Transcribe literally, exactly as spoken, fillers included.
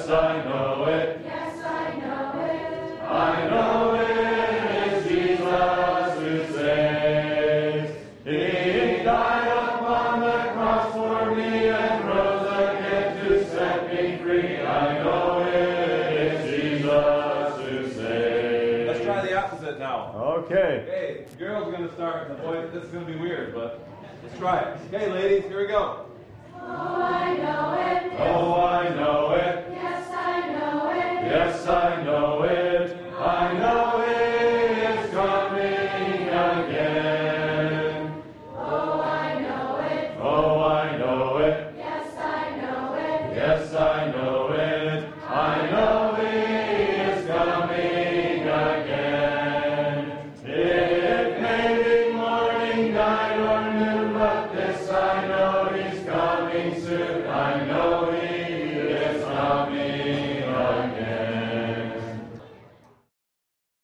Yes, I know it. Yes, I know it. I know it is Jesus who saves. He died upon the cross for me and rose again to set me free. I know it is Jesus who saves. Let's try the opposite now. Okay. Okay, the girls are going to start. The boys, this is going to be weird, but let's try it. Okay, ladies, here we go. Oh, I know it. Oh, I know it. Yes, I know it. Yes, I